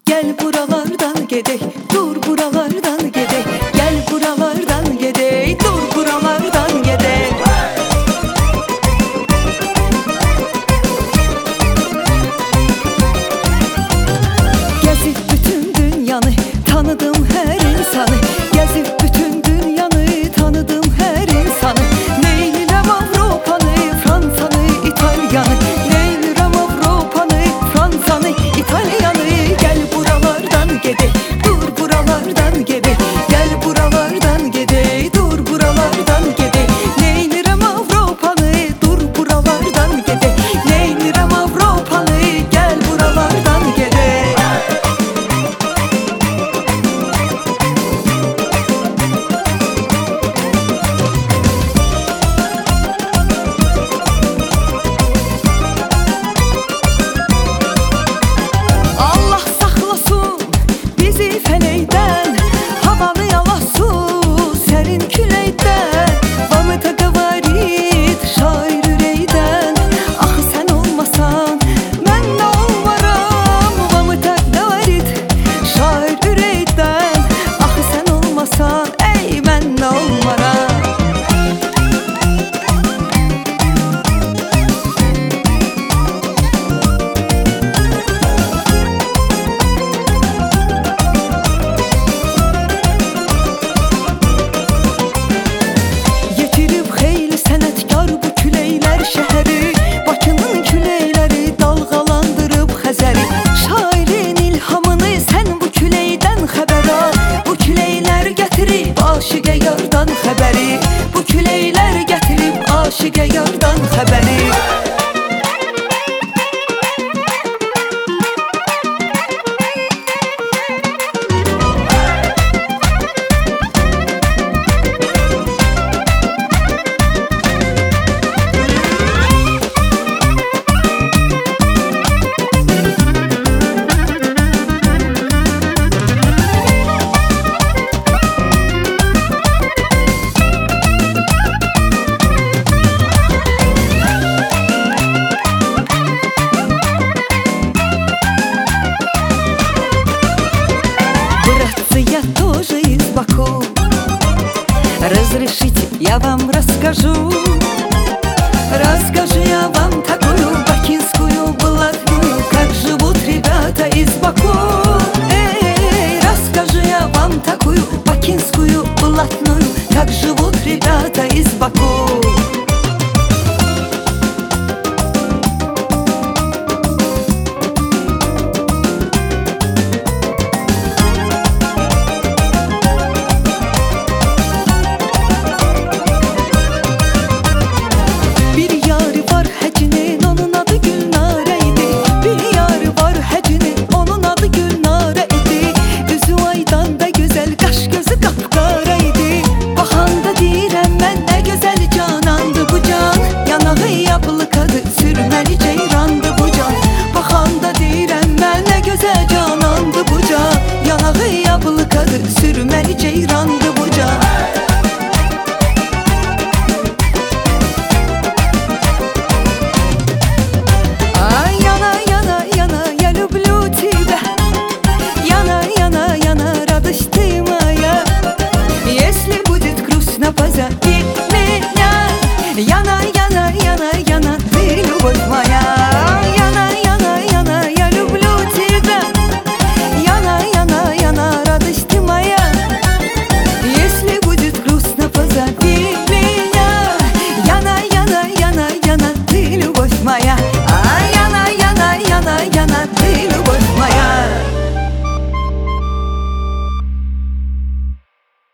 Gel buralardan gedek, dur buralardan gedek. Gel buralardan gedek, dur buralardan gedek. Gezip bütün dünyanı, tanıdım her insanı. Gezip bütün dünyanı, tanıdım her insanı. Neylirəm Avropanı, Fransanı, İtalyanı. Neylirəm Avropanı, Fransanı, İtalyanı. Gel buralardan gedek, dur buralardan gedek. Gel buralardan gedek, dur buralardan gedek. Neylirəm Avropanı, dur buralardan gedek. Neylirəm Avropanı, gel buralardan gedek. Allah saxlasın bizi fələkdən, havanı yalasın sərin küləkdən. Vamıta qavarit şair ürəkdən, axı sən olmasan mən nə olmaram. Vamıta qavarit şair ürəkdən, axı sən olmasan ey mən nə olmaram. Yetirib xeyli sənətkar bu küləklər şəhəri. Bakının küləkləri dalğalandırıb Xəzəri. Şairin ilhamını sən bu küləkdən xəbər al. Bu küləklər gətirib aşiqə yardan xəbəri. Bu küləklər gətirib aşiqə yardan xəbəri. Братцы, я тоже из Баку. Разрешите, я вам расскажу. Расскажу я вам